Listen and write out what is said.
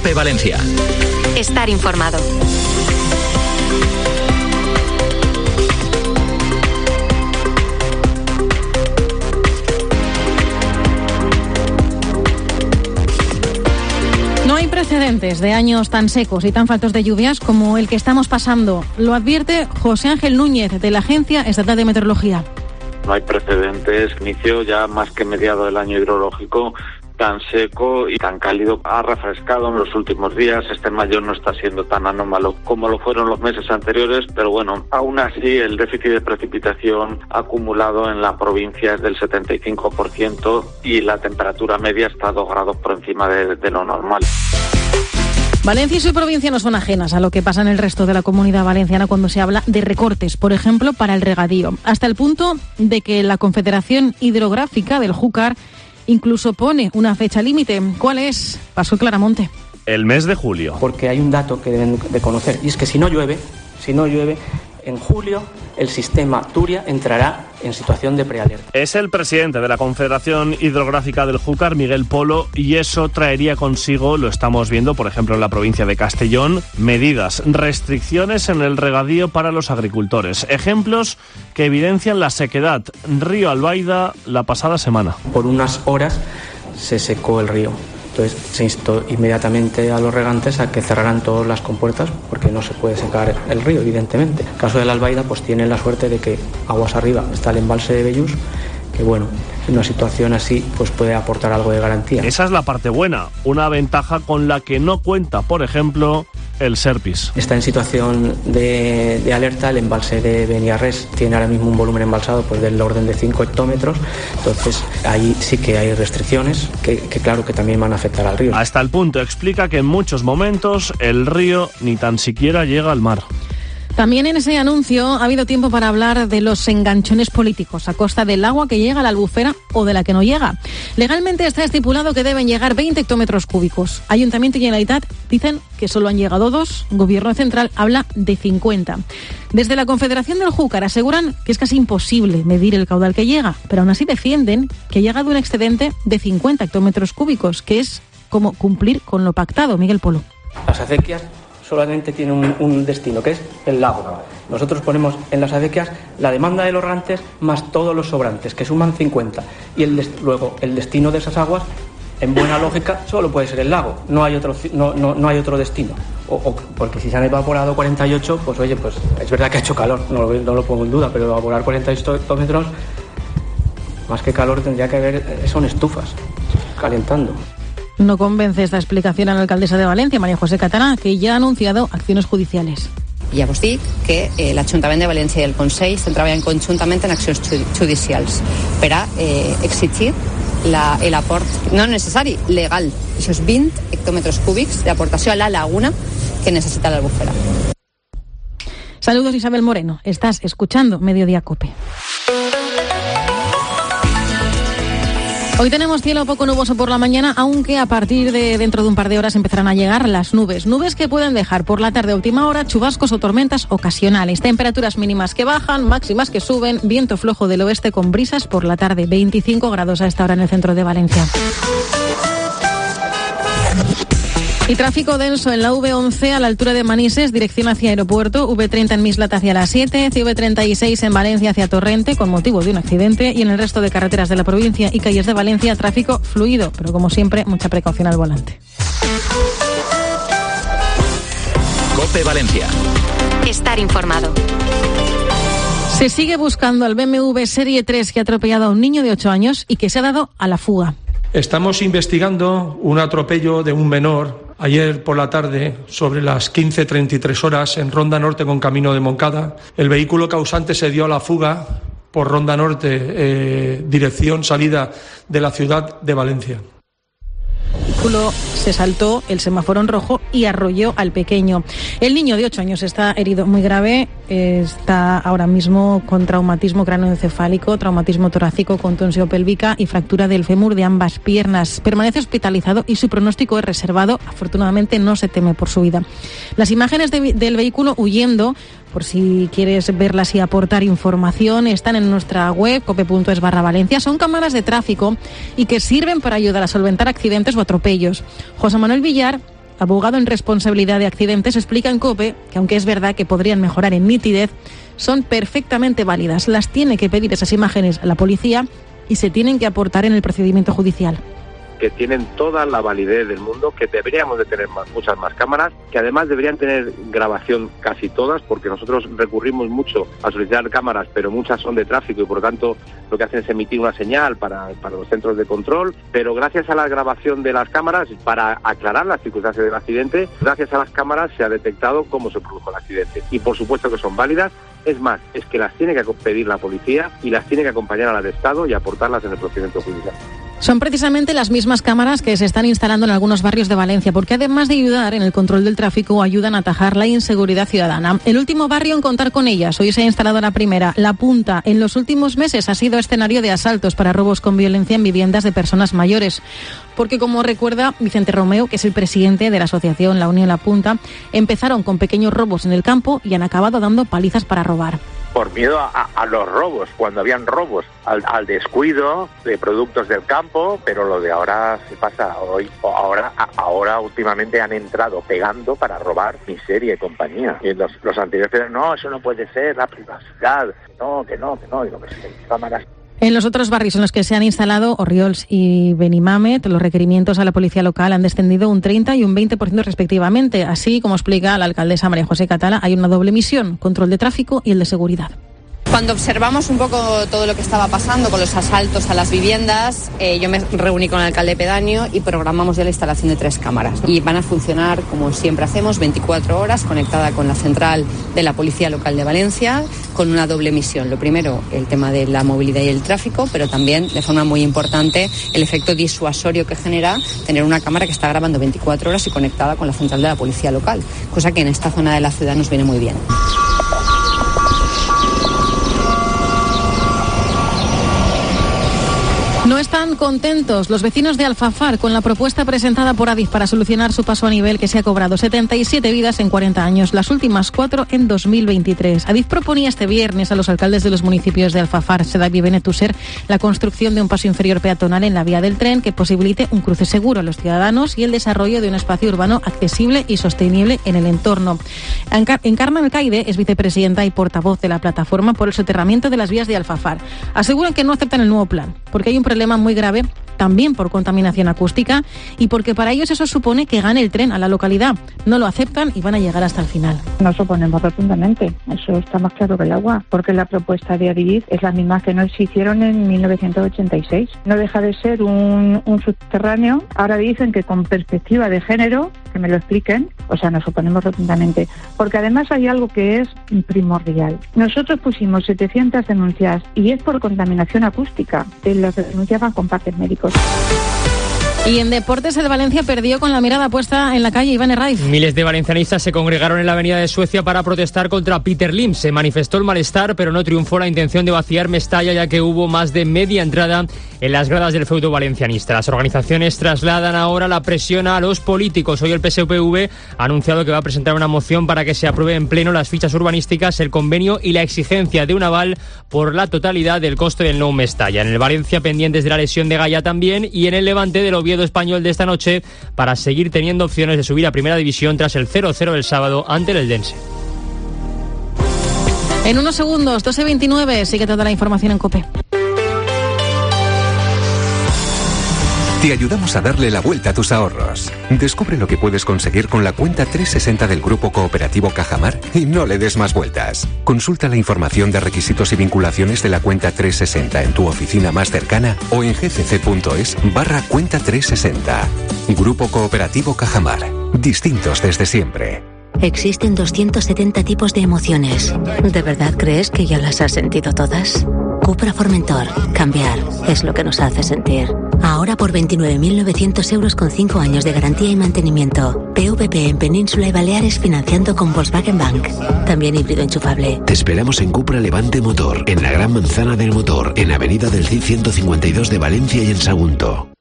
COPE Valencia. Estar informado. No hay precedentes de años tan secos y tan faltos de lluvias como el que estamos pasando. Lo advierte José Ángel Núñez, de la Agencia Estatal de Meteorología. No hay precedentes. Inició ya más que mediado del año hidrológico tan seco y tan cálido. Ha refrescado en los últimos días. Este mayo no está siendo tan anómalo como lo fueron los meses anteriores, pero bueno, aún así el déficit de precipitación acumulado en la provincia es del 75% y la temperatura media está 2 grados por encima de lo normal. Valencia y su provincia no son ajenas a lo que pasa en el resto de la Comunidad Valenciana cuando se habla de recortes, por ejemplo, para el regadío, hasta el punto de que la Confederación Hidrográfica del Júcar incluso pone una fecha límite. ¿Cuál es? Pasó Claramonte. El mes de julio. Porque hay un dato que deben de conocer, y es que si no llueve, en julio el sistema Turia entrará en situación de prealerta. Es el presidente de la Confederación Hidrográfica del Júcar, Miguel Polo, y eso traería consigo, lo estamos viendo, por ejemplo, en la provincia de Castellón, medidas, restricciones en el regadío para los agricultores. Ejemplos que evidencian la sequedad. Río Albaida la pasada semana. Por unas horas se secó el río. Entonces se instó inmediatamente a los regantes a que cerraran todas las compuertas porque no se puede secar el río, evidentemente. En el caso de la Albaida, pues tienen la suerte de que aguas arriba está el embalse de Bellús, que bueno, en una situación así pues puede aportar algo de garantía. Esa es la parte buena, una ventaja con la que no cuenta, por ejemplo, el Serpis. Está en situación de alerta el embalse de Beniarrés, tiene ahora mismo un volumen embalsado pues del orden de 5 hectómetros, entonces ahí sí que hay restricciones que claro que también van a afectar al río. Hasta el punto explica que en muchos momentos el río ni tan siquiera llega al mar. También en ese anuncio ha habido tiempo para hablar de los enganchones políticos a costa del agua que llega a la Albufera o de la que no llega. Legalmente está estipulado que deben llegar 20 hectómetros cúbicos. Ayuntamiento y Generalitat dicen que solo han llegado 2. Gobierno central habla de 50. Desde la Confederación del Júcar aseguran que es casi imposible medir el caudal que llega, pero aún así defienden que ha llegado un excedente de 50 hectómetros cúbicos, que es como cumplir con lo pactado. Miguel Polo. Las acequias solamente tiene un destino, que es el lago. Nosotros ponemos en las acequias la demanda de los regantes más todos los sobrantes, que suman 50. Y luego el destino de esas aguas, en buena lógica, solo puede ser el lago. No hay otro destino. Porque si se han evaporado 48, pues oye, pues es verdad que ha hecho calor, no lo pongo en duda, pero evaporar 48 hectómetros, más que calor tendría que haber, son estufas calentando. No convence esta explicación a la alcaldesa de Valencia, María José Català, que ya ha anunciado acciones judiciales. Ja vos dic que l'Ajuntament de València i el Consell estan treballant conjuntament en accions judicials per a exigir l'aport no necessari, legal, esos 20 hectòmetres cúbics d'aportació a la laguna que necessita l'Albufera. Saludos, Isabel Moreno. Estás escuchando Mediodía COPE. Hoy tenemos cielo poco nuboso por la mañana, aunque a partir de dentro de un par de horas empezarán a llegar las nubes. Nubes que pueden dejar por la tarde a última hora chubascos o tormentas ocasionales. Temperaturas mínimas que bajan, máximas que suben, viento flojo del oeste con brisas por la tarde. 25 grados a esta hora en el centro de Valencia. Y tráfico denso en la V11 a la altura de Manises, dirección hacia aeropuerto, V30 en Mislata hacia las 7, CV36 en Valencia hacia Torrente con motivo de un accidente y en el resto de carreteras de la provincia y calles de Valencia tráfico fluido, pero como siempre mucha precaución al volante. COPE Valencia. Estar informado. Se sigue buscando al BMW Serie 3 que ha atropellado a un niño de 8 años y que se ha dado a la fuga. Estamos investigando un atropello de un menor ayer por la tarde sobre las 15:33 horas en Ronda Norte con camino de Moncada. El vehículo causante se dio a la fuga por Ronda Norte, dirección salida de la ciudad de Valencia. El vehículo se saltó el semáforo en rojo y arrolló al pequeño. El niño de 8 años está herido muy grave, está ahora mismo con traumatismo cráneoencefálico, traumatismo torácico, contusión pélvica y fractura del fémur de ambas piernas. Permanece hospitalizado y su pronóstico es reservado. Afortunadamente no se teme por su vida. Las imágenes del vehículo huyendo, por si quieres verlas y aportar información, están en nuestra web cope.es/Valencia. Son cámaras de tráfico y que sirven para ayudar a solventar accidentes o atropellos. José Manuel Villar abogado en responsabilidad de accidentes, explica en COPE que aunque es verdad que podrían mejorar en nitidez, son perfectamente válidas. Las tiene que pedir esas imágenes a la policía y se tienen que aportar en el procedimiento judicial. Que tienen toda la validez del mundo, que deberíamos de tener muchas más cámaras, que además deberían tener grabación casi todas, porque nosotros recurrimos mucho a solicitar cámaras, pero muchas son de tráfico y por lo tanto lo que hacen es emitir una señal para los centros de control, pero gracias a la grabación de las cámaras, para aclarar las circunstancias del accidente, gracias a las cámaras se ha detectado cómo se produjo el accidente y por supuesto que son válidas. Es más, es que las tiene que pedir la policía y las tiene que acompañar al atestado y aportarlas en el procedimiento judicial. Son precisamente las mismas cámaras que se están instalando en algunos barrios de Valencia, porque además de ayudar en el control del tráfico, ayudan a atajar la inseguridad ciudadana. El último barrio en contar con ellas, hoy se ha instalado la primera, La Punta. En los últimos meses ha sido escenario de asaltos para robos con violencia en viviendas de personas mayores. Porque, como recuerda Vicente Romeo, que es el presidente de la asociación La Unión La Punta, empezaron con pequeños robos en el campo y han acabado dando palizas para robar. Por miedo a los robos, cuando habían robos, al descuido de productos del campo, pero lo de ahora se pasa hoy. Ahora últimamente han entrado pegando para robar miseria y compañía. Y los anteriores, no, eso no puede ser, la privacidad, que no, y lo que se cámaras. En los otros barrios en los que se han instalado, Orriols y Benimamet, los requerimientos a la policía local han descendido un 30 y un 20% respectivamente. Así, como explica la alcaldesa María José Catala, hay una doble misión, control de tráfico y el de seguridad. Cuando observamos un poco todo lo que estaba pasando con los asaltos a las viviendas, yo me reuní con el alcalde pedáneo y programamos ya la instalación de 3 cámaras. Y van a funcionar, como siempre hacemos, 24 horas, conectada con la central de la Policía Local de Valencia, con una doble misión. Lo primero, el tema de la movilidad y el tráfico, pero también, de forma muy importante, el efecto disuasorio que genera tener una cámara que está grabando 24 horas y conectada con la central de la Policía Local, cosa que en esta zona de la ciudad nos viene muy bien. No están contentos los vecinos de Alfafar con la propuesta presentada por Adif para solucionar su paso a nivel, que se ha cobrado 77 vidas en 40 años, las últimas 4 en 2023. Adif proponía este viernes a los alcaldes de los municipios de Alfafar, Sedap y Benetússer la construcción de un paso inferior peatonal en la vía del tren que posibilite un cruce seguro a los ciudadanos y el desarrollo de un espacio urbano accesible y sostenible en el entorno. Encarna Alcaide es vicepresidenta y portavoz de la plataforma por el soterramiento de las vías de Alfafar. Aseguran que no aceptan el nuevo plan porque hay un problema muy grave también por contaminación acústica y porque para ellos eso supone que gane el tren a la localidad. No lo aceptan y van a llegar hasta el final. Nos oponemos rotundamente, eso está más claro que el agua, porque la propuesta de Adif es la misma que nos hicieron en 1986. No deja de ser un subterráneo. Ahora dicen que con perspectiva de género, que me lo expliquen, o sea, nos oponemos rotundamente, porque además hay algo que es primordial. Nosotros pusimos 700 denuncias y es por contaminación acústica. Las denuncias van con partes médicos. Y en deportes, el Valencia perdió con la mirada puesta en la calle. Iván Herraiz. Miles de valencianistas se congregaron en la avenida de Suecia para protestar contra Peter Lim. Se manifestó el malestar, pero no triunfó la intención de vaciar Mestalla, ya que hubo más de media entrada en las gradas del feudo valencianista. Las organizaciones trasladan ahora la presión a los políticos. Hoy el PSPV ha anunciado que va a presentar una moción para que se apruebe en pleno las fichas urbanísticas, el convenio y la exigencia de un aval por la totalidad del coste del Nou Mestalla. En el Valencia, pendientes de la lesión de Gaya también, y en el Levante del Oviedo Español de esta noche para seguir teniendo opciones de subir a Primera División tras el 0-0 del sábado ante el Eldense. En unos segundos, 12:29, sigue toda la información en COPE. Te ayudamos a darle la vuelta a tus ahorros. Descubre lo que puedes conseguir con la cuenta 360 del Grupo Cooperativo Cajamar y no le des más vueltas. Consulta la información de requisitos y vinculaciones de la cuenta 360 en tu oficina más cercana o en gcc.es/cuenta 360. Grupo Cooperativo Cajamar. Distintos desde siempre. Existen 270 tipos de emociones. ¿De verdad crees que ya las has sentido todas? Cupra Formentor. Cambiar es lo que nos hace sentir. Ahora por 29.900 euros con 5 años de garantía y mantenimiento. PVP en Península y Baleares financiando con Volkswagen Bank. También híbrido enchufable. Te esperamos en Cupra Levante Motor, en la Gran Manzana del Motor, en Avenida del Cid 152 de Valencia y en Sagunto.